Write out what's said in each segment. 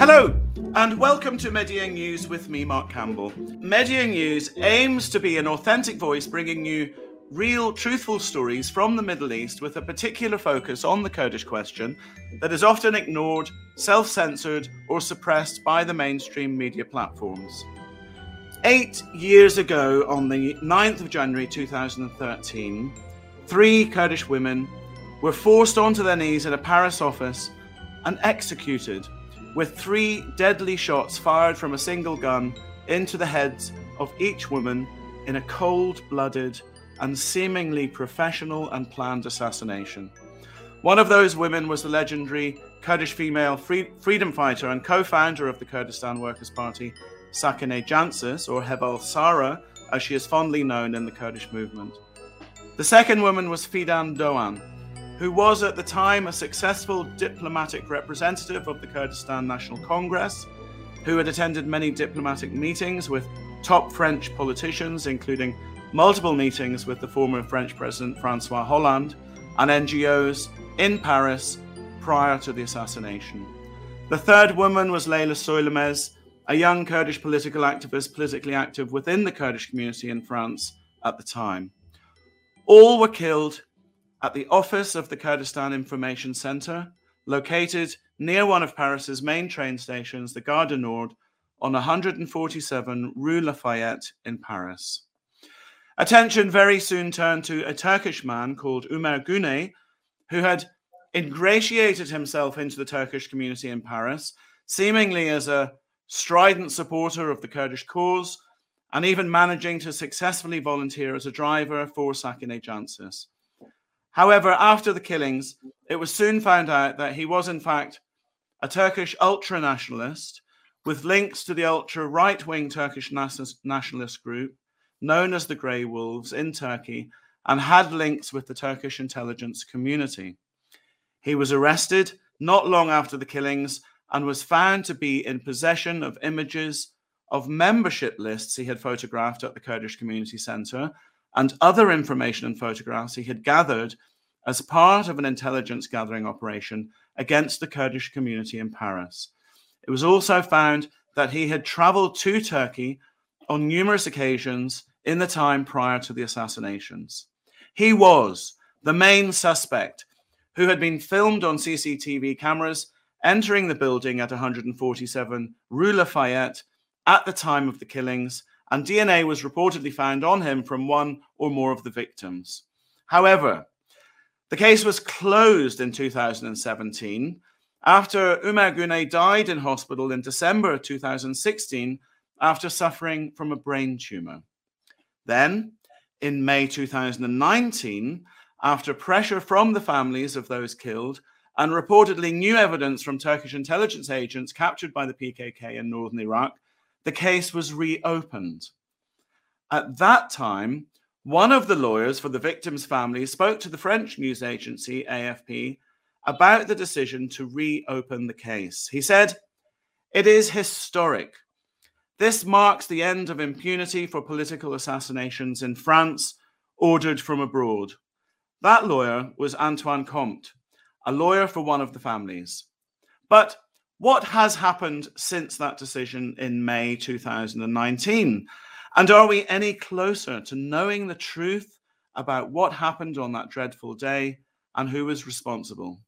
Hello, and welcome to Media News with me, Mark Campbell. Media News aims to be an authentic voice bringing you real, truthful stories from the Middle East with a particular focus on the Kurdish question that is often ignored, self-censored, or suppressed by the mainstream media platforms. 8 years ago, on the 9th of January 2013, 3 Kurdish women were forced onto their knees in a Paris office and executed with 3 deadly shots fired from a single gun into the heads of each woman in a cold-blooded and seemingly professional and planned assassination. One of those women was the legendary Kurdish female freedom fighter and co-founder of the Kurdistan Workers' Party, Sakineh Jansus, or Heval Sara, as she is fondly known in the Kurdish movement. The second woman was Fidan Doğan, who was at the time a successful diplomatic representative of the Kurdistan National Congress, who had attended many diplomatic meetings with top French politicians, including multiple meetings with the former French President François Hollande and NGOs in Paris prior to the assassination. The third woman was Leyla Söylemez, a young Kurdish political activist politically active within the Kurdish community in France at the time. All were killed at the office of the Kurdistan Information Center, located near one of Paris's main train stations, the Gare du Nord, on 147 Rue Lafayette in Paris. Attention very soon turned to a Turkish man called Ömer Güney, who had ingratiated himself into the Turkish community in Paris, seemingly as a strident supporter of the Kurdish cause, and even managing to successfully volunteer as a driver for Sakineh Jansus. However, after the killings, it was soon found out that he was in fact a Turkish ultra-nationalist with links to the ultra-right-wing Turkish nationalist group known as the Grey Wolves in Turkey, and had links with the Turkish intelligence community. He was arrested not long after the killings and was found to be in possession of images of membership lists he had photographed at the Kurdish Community Center and other information and photographs he had gathered as part of an intelligence gathering operation against the Kurdish community in Paris. It was also found that he had traveled to Turkey on numerous occasions in the time prior to the assassinations. He was the main suspect who had been filmed on CCTV cameras entering the building at 147 Rue Lafayette at the time of the killings, and DNA was reportedly found on him from one or more of the victims. However, the case was closed in 2017 after Ömer Güney died in hospital in December 2016 after suffering from a brain tumor. Then, in May 2019, after pressure from the families of those killed and reportedly new evidence from Turkish intelligence agents captured by the PKK in northern Iraq, the case was reopened. At that time, one of the lawyers for the victims' families spoke to the French news agency AFP about the decision to reopen the case. He said, "It is historic. This marks the end of impunity for political assassinations in France ordered from abroad." That lawyer was Antoine Comte, a lawyer for one of the families. But what has happened since that decision in May 2019? And are we any closer to knowing the truth about what happened on that dreadful day and who was responsible?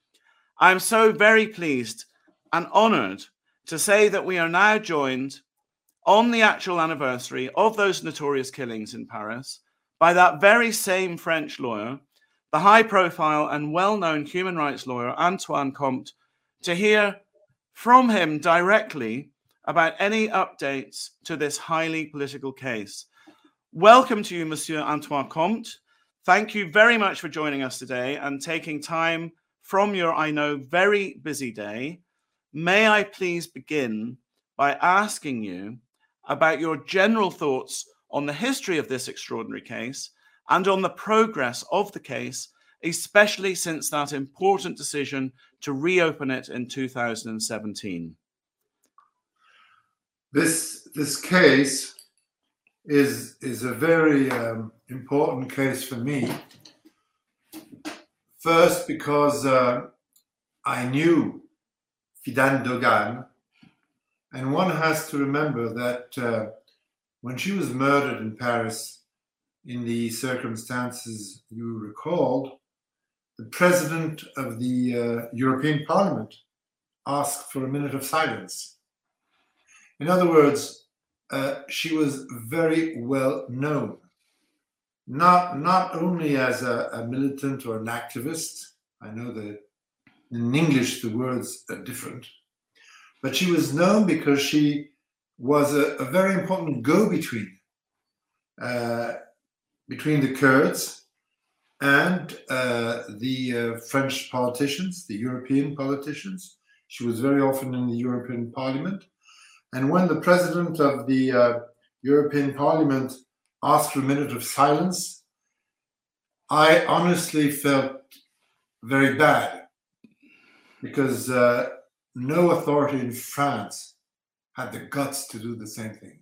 I am so very pleased and honored to say that we are now joined on the actual anniversary of those notorious killings in Paris by that very same French lawyer, the high-profile and well-known human rights lawyer Antoine Comte, to hear from him directly about any updates to this highly political case. Welcome to you, Monsieur Antoine Comte. Thank you very much for joining us today and taking time from your, I know, very busy day. May I please begin by asking you about your general thoughts on the history of this extraordinary case and on the progress of the case, especially since that important decision to reopen it in 2017. This case is a very important case for me. First, because I knew Fidan Doğan And one has to remember that when she was murdered in Paris, in the circumstances you recalled, the president of the European Parliament asked for a minute of silence. In other words, she was very well known, not only as a militant or an activist. I know that in English the words are different, but she was known because she was a very important go-between between the Kurds and the French politicians, the European politicians. She was very often in the European Parliament. And when the president of the European Parliament asked for a minute of silence, I honestly felt very bad, because no authority in France had the guts to do the same thing.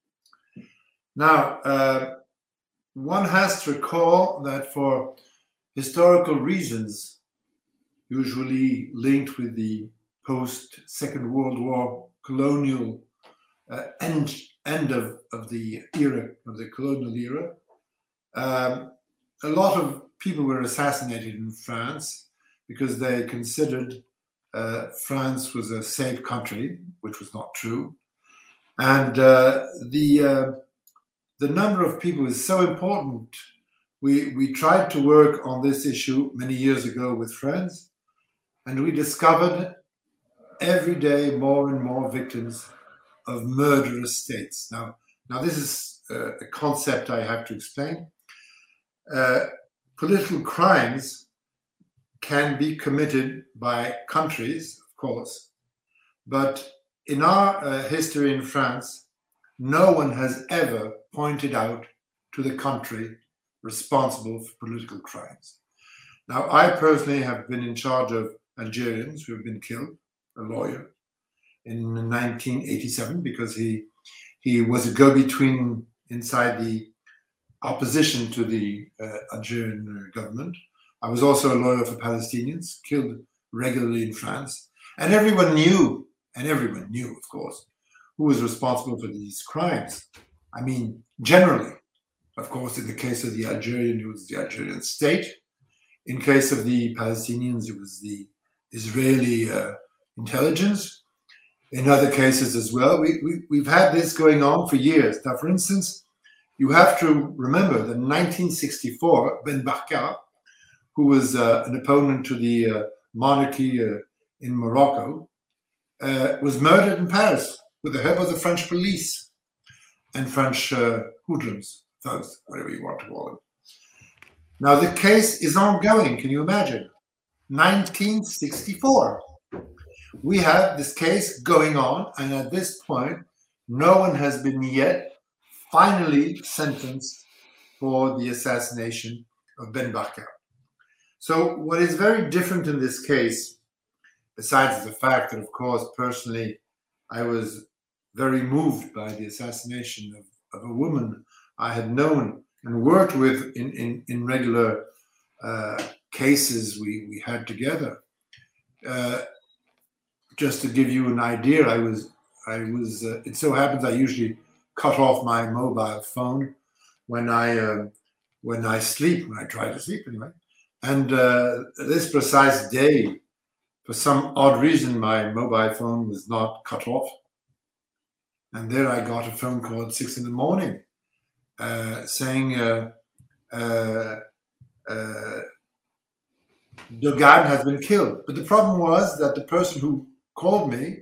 Now, one has to recall that for historical reasons, usually linked with the post-Second World War colonial end of the era, of the colonial era, a lot of people were assassinated in France because they considered France was a safe country, which was not true. And the number of people is so important. We tried to work on this issue many years ago with friends, and we discovered every day more and more victims of murderous states. Now this is a concept I have to explain. Political crimes can be committed by countries, of course, but in our history in France, no one has ever pointed out to the country responsible for political crimes. Now, I personally have been in charge of Algerians who have been killed, a lawyer, in 1987, because he was a go-between inside the opposition to the Algerian government. I was also a lawyer for Palestinians, killed regularly in France. And everyone knew, of course, who was responsible for these crimes. I mean, generally, of course, in the case of the Algerian, it was the Algerian state. In case of the Palestinians, it was the Israeli intelligence. In other cases as well, we've had this going on for years. Now, for instance, you have to remember that in 1964, Ben Barka, who was an opponent to the monarchy in Morocco, was murdered in Paris with the help of the French police and French hoodlums, thugs, whatever you want to call them. Now, the case is ongoing. Can you imagine? 1964. We have this case going on, and at this point, no one has been yet finally sentenced for the assassination of Ben Barka. So what is very different in this case, besides the fact that, of course, personally, I was very moved by the assassination of a woman I had known and worked with in regular cases we had together. Just to give you an idea, I was. It so happens I usually cut off my mobile phone when I sleep, when I try to sleep anyway. And this precise day, for some odd reason, my mobile phone was not cut off. And there I got a phone call at 6 a.m. Saying Dogan has been killed. But the problem was that the person who called me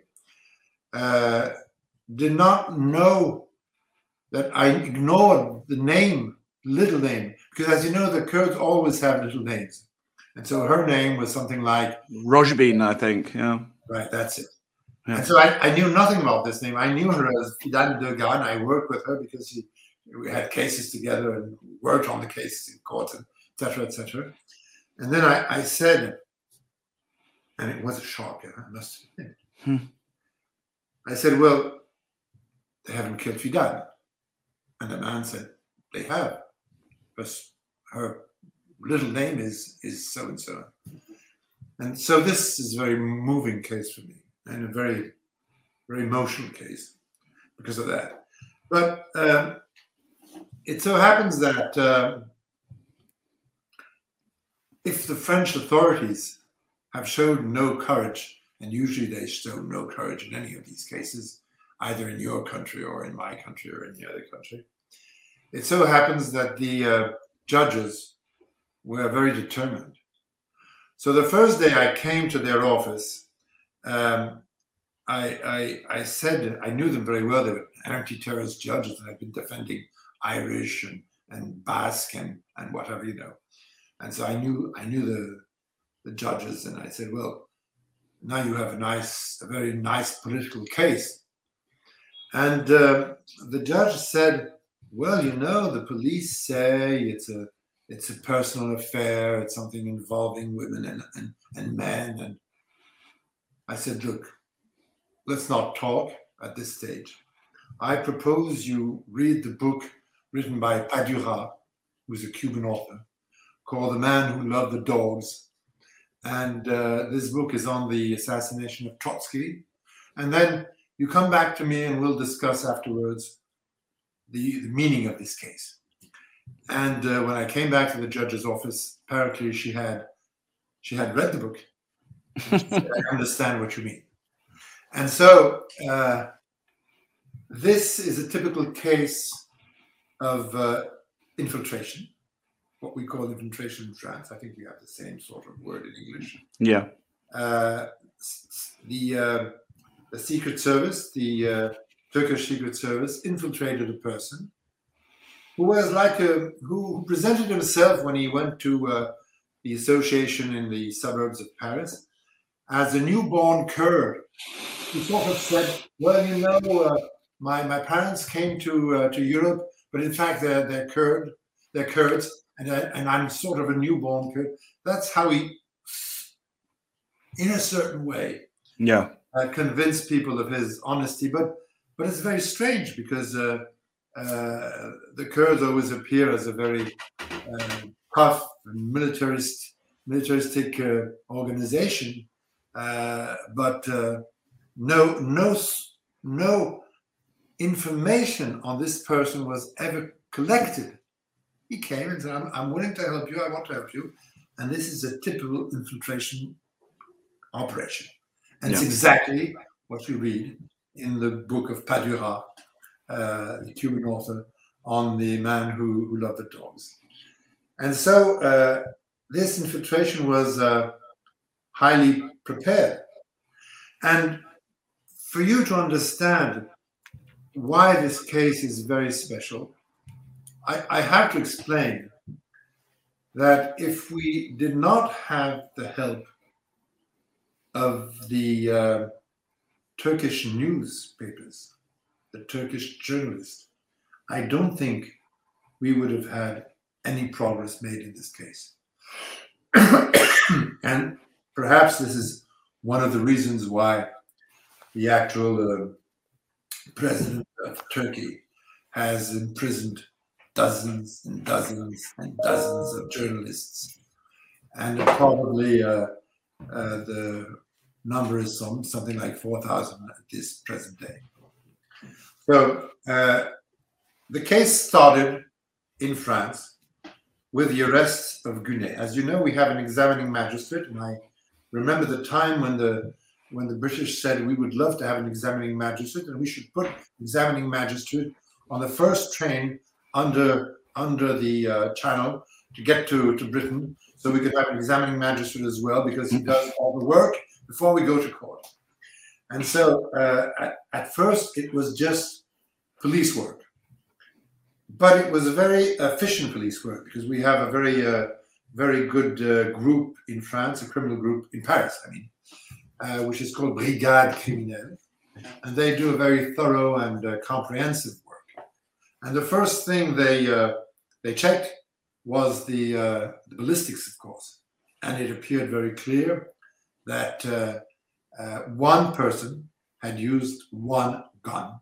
did not know that I ignored the name, little name, because as you know, the Kurds always have little names. And so her name was something like Rojbin, I think. Yeah. Right, that's it. Yeah. And so I knew nothing about this name. I knew her as Fidan Dogan. I worked with her because we had cases together and worked on the cases in court, and et cetera, et cetera. And then I said, and it was a shock, I must admit. I said, well, they haven't killed Fidan. And the man said, they have. But her little name is so-and-so. And so this is a very moving case for me, and a very very emotional case because of that. But it so happens that if the French authorities have shown no courage, and usually they show no courage in any of these cases, either in your country or in my country or in the other country, it so happens that the judges were very determined. So the first day I came to their office, I said, I knew them very well. They were anti-terrorist judges, and I've been defending Irish and Basque and whatever, you know. And so I knew the judges, and I said, well, now you have a very nice political case. And the judge said, well, you know, the police say it's a personal affair, it's something involving women and men. And I said, look, let's not talk at this stage. I propose you read the book written by Padura, who's a Cuban author, called The Man Who Loved the Dogs. And this book is on the assassination of Trotsky. And then you come back to me and we'll discuss afterwards the meaning of this case. And when I came back to the judge's office, apparently she had read the book. And she said, I understand what you mean. And so this is a typical case of infiltration, what we call infiltration in France. I think we have the same sort of word in English. Yeah. The Secret Service, the Turkish Secret Service, infiltrated a person who was who presented himself when he went to the association in the suburbs of Paris as a newborn Kurd. He sort of said, well, you know, my parents came to Europe, but in fact they're Kurds, and I'm sort of a newborn Kurd. That's how he, in a certain way, convinced people of his honesty. But it's very strange because the Kurds always appear as a very tough and militaristic organization, but no information on this person was ever collected. He came and said, I'm willing to help you, I want to help you. And this is a typical infiltration operation. And it's exactly what you read in the book of Padura, the Cuban author, on The Man Who Loved the Dogs. And so this infiltration was highly prepared. And for you to understand why this case is very special, I have to explain that if we did not have the help of the Turkish newspapers, the Turkish journalists, I don't think we would have had any progress made in this case. And perhaps this is one of the reasons why the actual president of Turkey has imprisoned dozens and dozens and dozens of journalists. And probably the number is something like 4,000 at this present day. So the case started in France with the arrest of Gunet. As you know, we have an examining magistrate, and I remember the time when the British said we would love to have an examining magistrate, and we should put examining magistrate on the first train under the Channel to get to Britain, so we could have an examining magistrate as well, because he does all the work before we go to court. And so at first it was just police work, but it was a very efficient police work, because we have a very good group in France, a criminal group in Paris, I mean, which is called Brigade Criminelle, and they do a very thorough and comprehensive work. And the first thing they checked was the ballistics, of course, and it appeared very clear that one person had used one gun.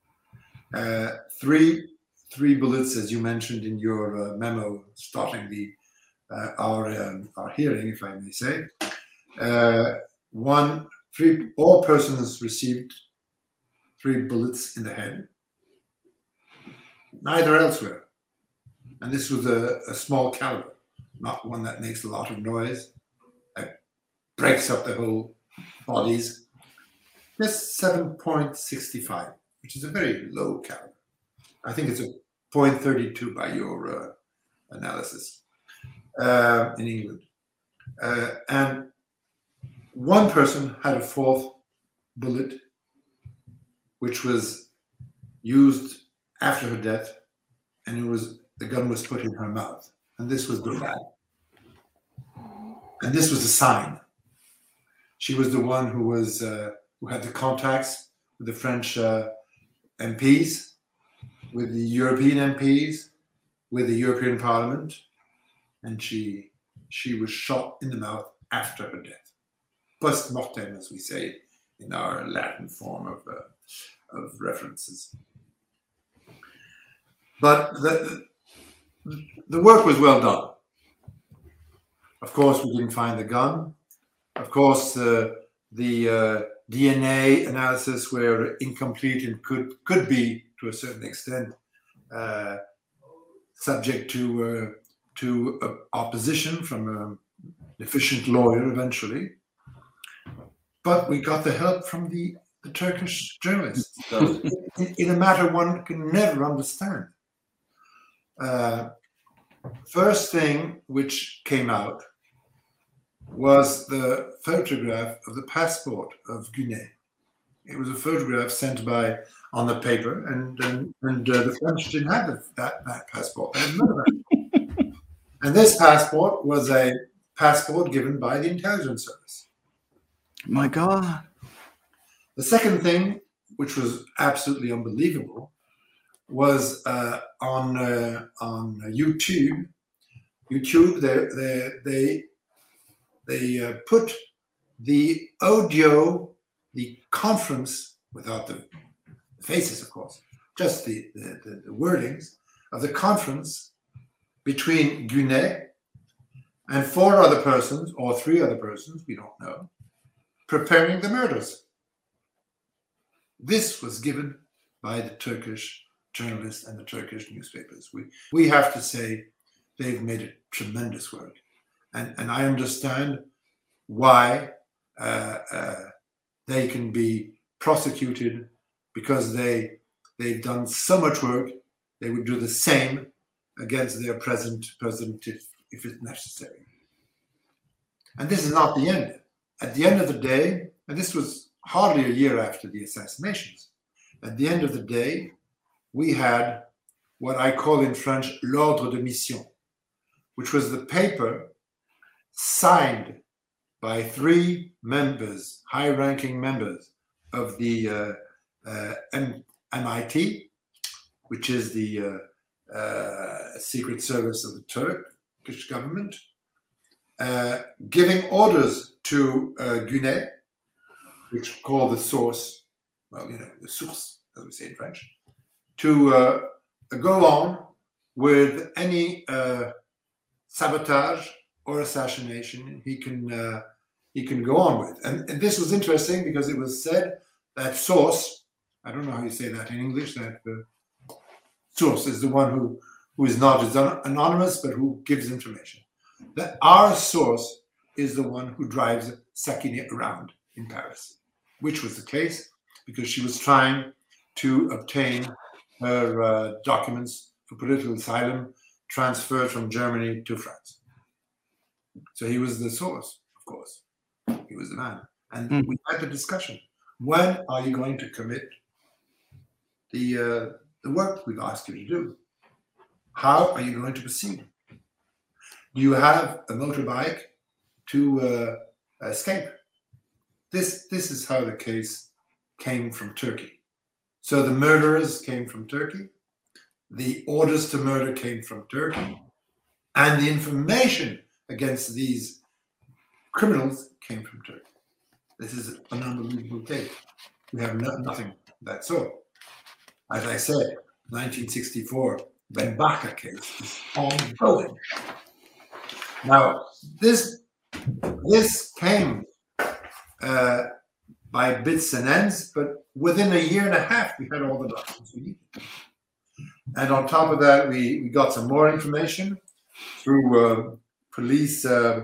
Three bullets, as you mentioned in your memo starting our hearing, if I may say. All persons received 3 bullets in the head. Neither elsewhere. And this was a small caliber, not one that makes a lot of noise, that breaks up the whole bodies. Just 7.65, which is a very low caliber. I think it's a 0.32 by your analysis in England. And one person had a 4th bullet, which was used after her death, and the gun was put in her mouth. And this was the flag. And this was a sign. She was the one who had the contacts with the French MPs, with the European MPs, with the European Parliament, and she was shot in the mouth after her death. Post mortem, as we say in our Latin form of references. But the work was well done. Of course, we didn't find the gun. Of course, the DNA analysis were incomplete and could be, to a certain extent, subject to opposition from an efficient lawyer eventually. But we got the help from the Turkish journalists in a matter one can never understand. First thing which came out was the photograph of the passport of Guinée. It was a photograph sent on the paper, and the French didn't have that passport. They had none of that. And this passport was a passport given by the intelligence service. My God. The second thing, which was absolutely unbelievable, was on YouTube. They put the audio, the conference, without the faces, of course, just the wordings of the conference between Guinée and 4 other persons, or 3 other persons, we don't know, preparing the murders. This was given by the Turkish journalists and the Turkish newspapers. We have to say they've made a tremendous work. And I understand why they can be prosecuted, because they've done so much work. They would do the same against their present president if it's necessary. And this is not the end. At the end of the day, and this was hardly a year after the assassinations, at the end of the day, we had what I call in French l'ordre de mission, which was the paper signed by 3 members, high-ranking members of the MIT, which is the secret service of the Turkish government, giving orders to Guinée, which called the source, well, the source, as we say in French, to go on with any sabotage or assassination he can go on with. And this was interesting because it was said that source, I don't know how you say that in English, that source is the one who is not anonymous, but who gives information. That our source is the one who drives Sakineh around in Paris, which was the case because she was trying to obtain her documents for political asylum transferred from Germany to France. So he was the source, of course. He was the man. And we had the discussion. When are you going to commit the work we've asked you to do? How are you going to proceed? Do you have a motorbike to escape? This is how the case came from Turkey. So the murderers came from Turkey, the orders to murder came from Turkey, and the information against these criminals came from Turkey. This is an unbelievable case. We have nothing of that sort. As I said, 1964 Ben Barka case is ongoing. Now, this came by bits and ends, but within a year and a half, we had all the documents we needed. And on top of that, we got some more information through police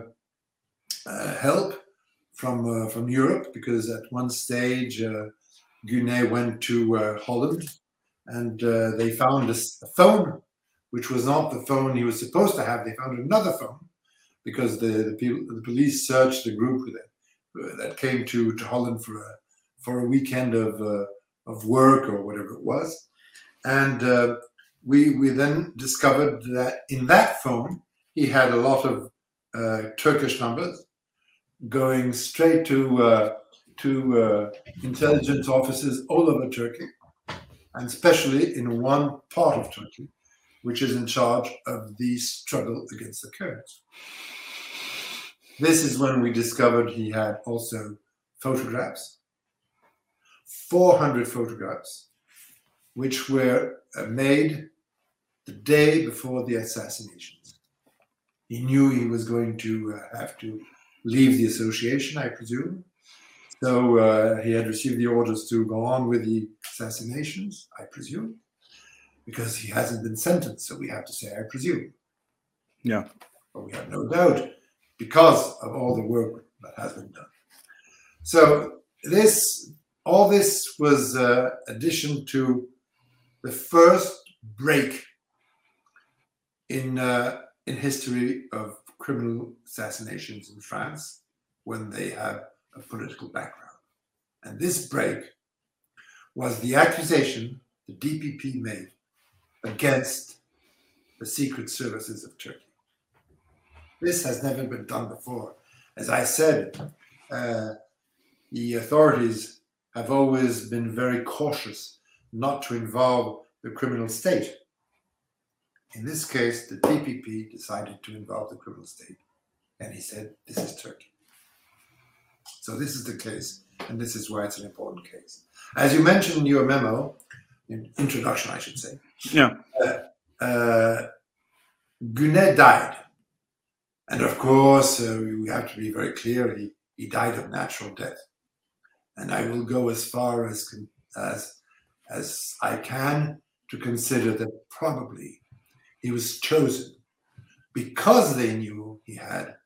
help from Europe, because at one stage, Gunet went to Holland, and they found a phone, which was not the phone he was supposed to have. They found another phone, because the police searched the group that came to Holland for a weekend of work or whatever it was. And we then discovered that in that phone, he had a lot of Turkish numbers going straight to intelligence offices all over Turkey, and especially in one part of Turkey, which is in charge of the struggle against the Kurds. This is when we discovered he had also photographs, 400 photographs, which were made the day before the assassinations. He knew he was going to have to leave the association, I presume. So he had received the orders to go on with the assassinations, I presume, because he hasn't been sentenced. So we have to say, I presume. Yeah. But we have no doubt, because of all the work that has been done. So all this was addition to the first break in history of criminal assassinations in France, when they have a political background. And this break was the accusation the DPP made against the secret services of Turkey. This has never been done before. As I said, the authorities have always been very cautious not to involve the criminal state. In this case, the DPP decided to involve the criminal state, and he said, this is Turkey. So this is the case, and this is why it's an important case. As you mentioned in your memo, in introduction, I should say, yeah, Gunet died. And of course, we have to be very clear, he died of natural death. And I will go as far as I can to consider that probably he was chosen because they knew he had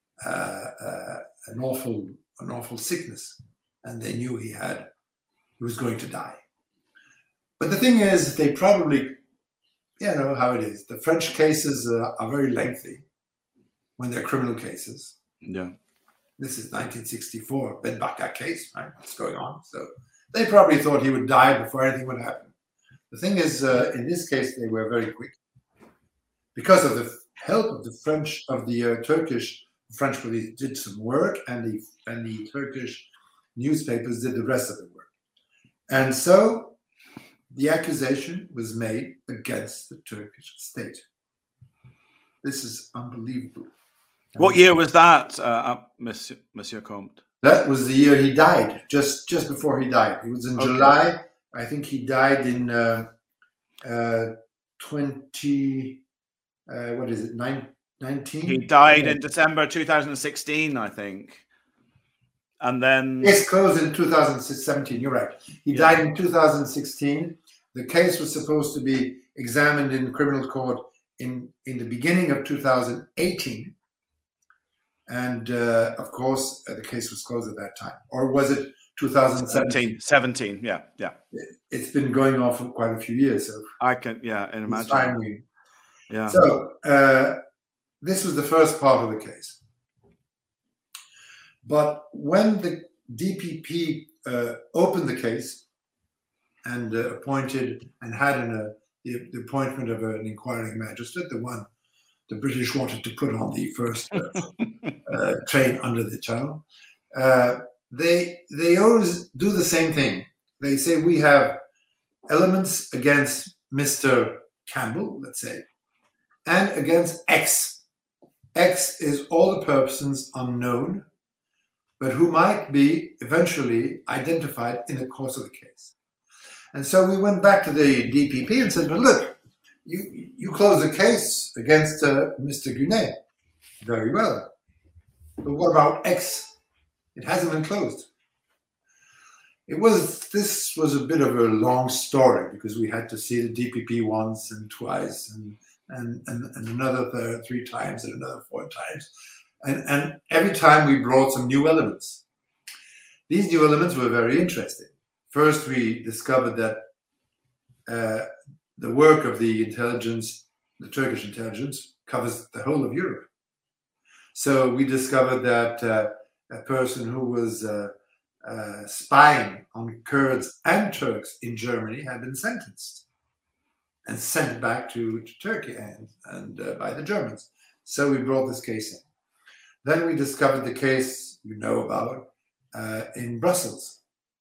an awful sickness, and they knew he was going to die. But the thing is, they probably, you know how it is. The French cases are very lengthy when they're criminal cases. Yeah. This is 1964, Ben Barka case, right? What's going on? So they probably thought he would die before anything would happen. The thing is, in this case, they were very quick. Because of the help of the Turkish French police did some work, and the Turkish newspapers did the rest of the work. And so the accusation was made against the Turkish state. This is unbelievable. What year was that, Monsieur Comte? That was the year he died, just before he died. It was in July. I think he died in 19? He died in December 2016, I think. And then... It's closed in 2017, you're right. He died in 2016. The case was supposed to be examined in criminal court in the beginning of 2018. And of course, the case was closed at that time. Or was it 2017? 17, yeah. It's been going on for quite a few years. So I can, imagine. Yeah. So this was the first part of the case. But when the DPP opened the case and appointed and had the appointment of an inquiring magistrate, the one the British wanted to put on the first train under the tunnel, they always do the same thing. They say, we have elements against Mr. Campbell, let's say, and against X. X is all the persons unknown, but who might be eventually identified in the course of the case. And so we went back to the DPP and said, well, look, you close the case against Mr. Gunet. Very well. But what about X? It hasn't been closed. This was a bit of a long story because we had to see the DPP once and twice and another 3 times and another 4 times. And every time we brought some new elements. These new elements were very interesting. First, we discovered that the work of the intelligence, the Turkish intelligence, covers the whole of Europe. So we discovered that a person who was spying on Kurds and Turks in Germany had been sentenced and sent back to Turkey and by the Germans. So we brought this case in. Then we discovered the case you know about in Brussels.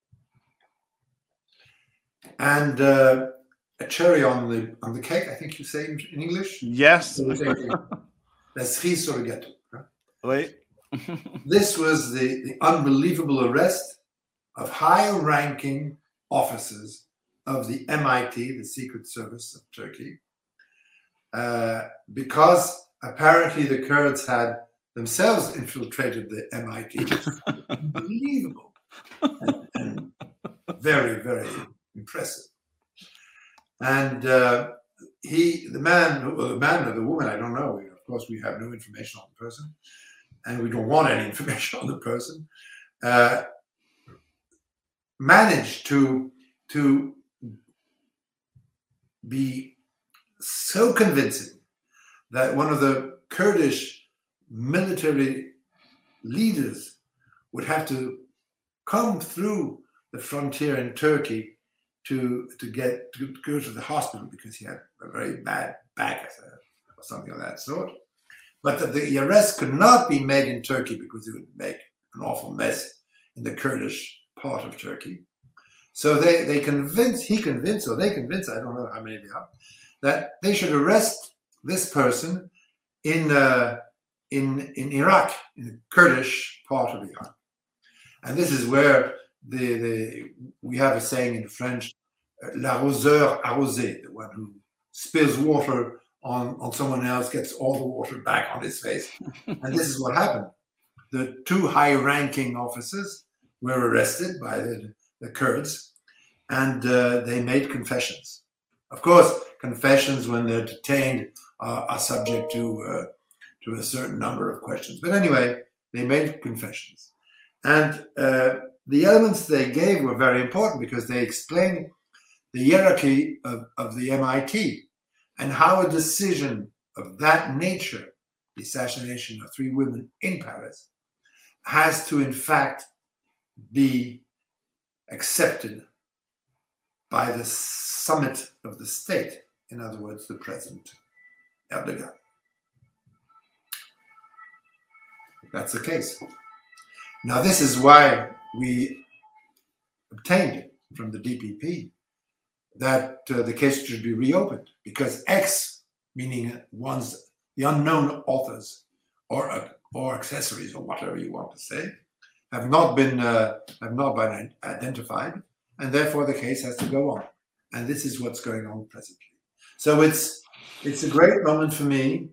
And a cherry on the cake, I think you say in English? Yes. La cerise sur le gâteau. Oui. This was the unbelievable arrest of high-ranking officers of the MIT, the Secret Service of Turkey, because apparently the Kurds had themselves infiltrated the MIT. Unbelievable. And very, very impressive. And the man or the woman, I don't know, of course we have no information on the person, and we don't want any information on the person, managed to be so convincing that one of the Kurdish military leaders would have to come through the frontier in Turkey to go to the hospital because he had a very bad back or something of that sort. But that the arrest could not be made in Turkey because it would make an awful mess in the Kurdish part of Turkey. So they convinced, I don't know how many they are, that they should arrest this person in Iraq, in the Kurdish part of Iraq. And this is where we have a saying in French, l'arroseur arrosé, the one who spills water on someone else, gets all the water back on his face. And this is what happened. The 2 high-ranking officers were arrested by the Kurds, and they made confessions. Of course, confessions when they're detained are subject to a certain number of questions. But anyway, they made confessions. And the elements they gave were very important because they explained the hierarchy of the MIT and how a decision of that nature, the assassination of 3 women in Paris, has to in fact be accepted by the summit of the state, in other words, the President Erdogan. That's the case. Now, this is why we obtained from the DPP that the case should be reopened, because X, meaning the unknown authors or accessories or whatever you want to say, have not been identified, and therefore the case has to go on. And this is what's going on presently. So it's a great moment for me,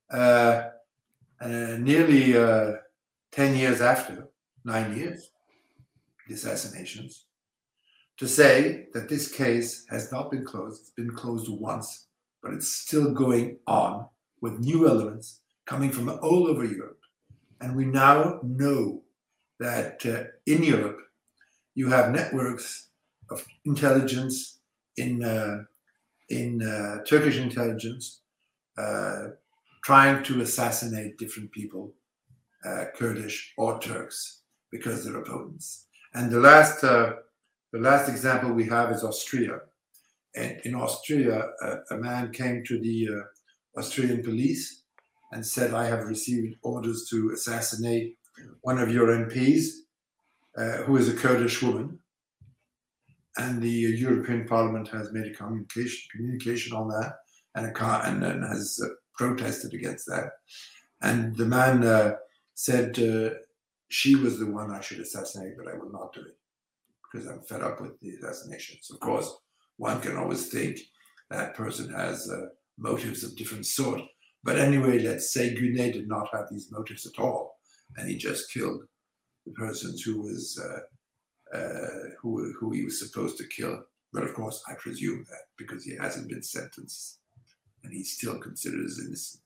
nearly 10 years after, 9 years, the assassinations, to say that this case has not been closed. It's been closed once, but it's still going on with new elements coming from all over Europe. And we now know that in Europe, you have networks of intelligence in Turkish intelligence trying to assassinate different people, Kurdish or Turks, because they're opponents. And the last example we have is Austria. And in Austria, a man came to the Austrian police and said, I have received orders to assassinate one of your MPs, who is a Kurdish woman. And the European Parliament has made a communication on that and then has protested against that. And the man said she was the one I should assassinate, but I will not do it because I'm fed up with the assassinations. Of course, one can always think that person has motives of different sort. But anyway, let's say Güne did not have these motives at all, and he just killed the persons who who he was supposed to kill. But of course, I presume that because he hasn't been sentenced and he's still considered as innocent.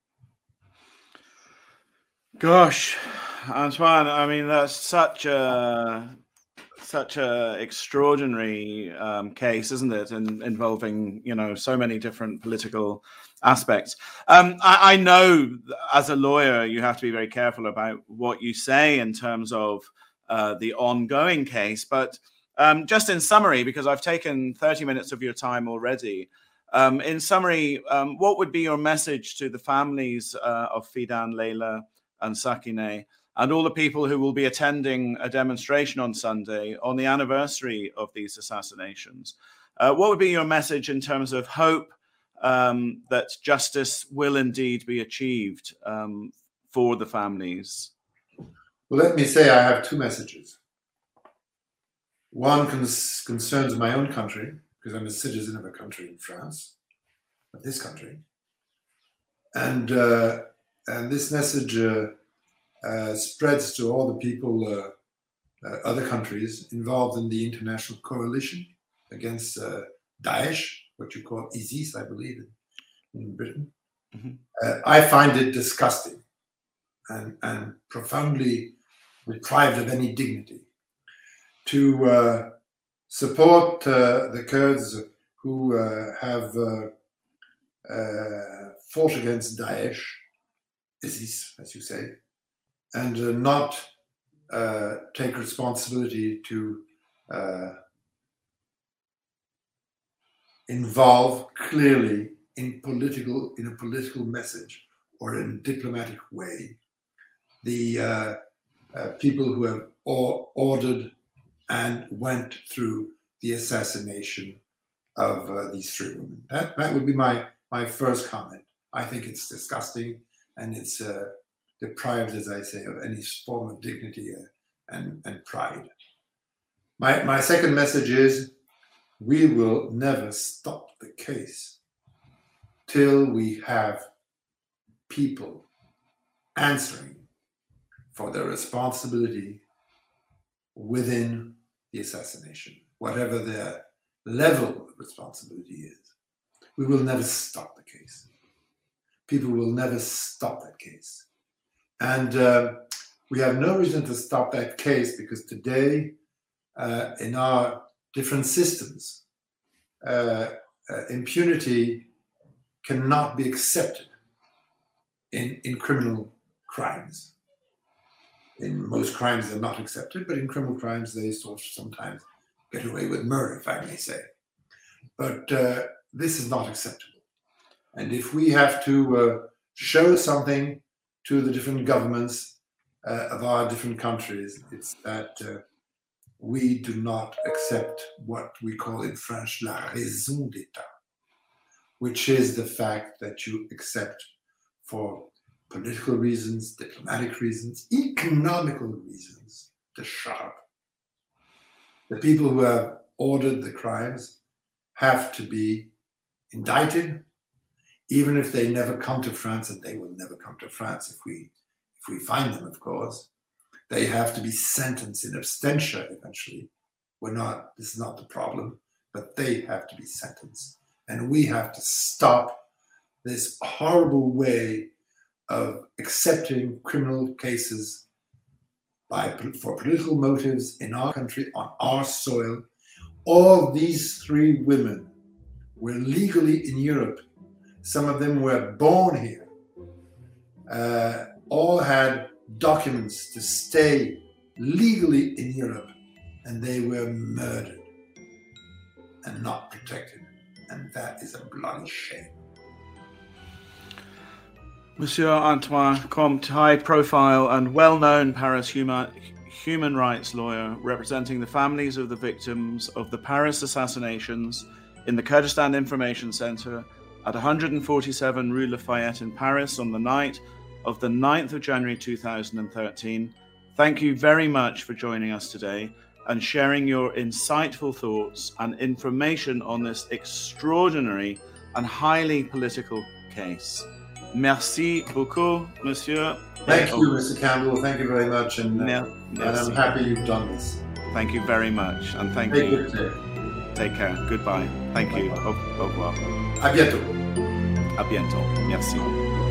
Gosh, Antoine, I mean, that's such a extraordinary case, isn't it? And involving, you know, so many different political aspects. I know as a lawyer, you have to be very careful about what you say in terms of the ongoing case. But just in summary, because I've taken 30 minutes of your time already, in summary, what would be your message to the families of Fidan, Leila, and Sakineh, and all the people who will be attending a demonstration on Sunday on the anniversary of these assassinations? What would be your message in terms of hope that justice will indeed be achieved for the families? Well, let me say I have two messages. One concerns my own country, because I'm a citizen of a country in France, of this country. And this message spreads to all the people, other countries involved in the international coalition against Daesh, what you call ISIS, I believe, in Britain. Mm-hmm. I find it disgusting and profoundly deprived of any dignity to support the Kurds who have fought against Daesh, ISIS, as you say, and not take responsibility to involve clearly in a political message or in a diplomatic way the people who have ordered and went through the assassination of these three women. That would be my first comment. I think it's disgusting and it's deprived, as I say, of any form of dignity and pride. My second message is we will never stop the case till we have people answering for their responsibility within the assassination, whatever their level of responsibility is. We will never stop the case. People will never stop that case. And we have no reason to stop that case because today, in our different systems, impunity cannot be accepted in criminal crimes. In most crimes, they're not accepted, but in criminal crimes, they sort of sometimes get away with murder, if I may say. But this is not acceptable. And if we have to show something to the different governments of our different countries, it's that we do not accept what we call in French la raison d'État, which is the fact that you accept for political reasons, diplomatic reasons, economical reasons to shut up. The people who have ordered the crimes have to be indicted, even if they never come to France, and they will never come to France if we find them, of course. They have to be sentenced in absentia eventually. This is not the problem, but they have to be sentenced. And we have to stop this horrible way of accepting criminal cases for political motives in our country, on our soil. All these three women were legally in Europe. Some of them were born here, all had documents to stay legally in Europe, and they were murdered and not protected. And that is a bloody shame. Monsieur Antoine Comte, high-profile and well-known Paris human rights lawyer representing the families of the victims of the Paris assassinations in the Kurdistan Information Center at 147 Rue Lafayette in Paris on the night of the 9th of January 2013. Thank you very much for joining us today and sharing your insightful thoughts and information on this extraordinary and highly political case. Merci beaucoup, monsieur. Thank you, Mr. Campbell. Thank you very much. And I'm happy you've done this. Thank you very much. And thank Very you. good day. Take care. Goodbye. Thank you. Au revoir. À bientôt. À bientôt. Merci.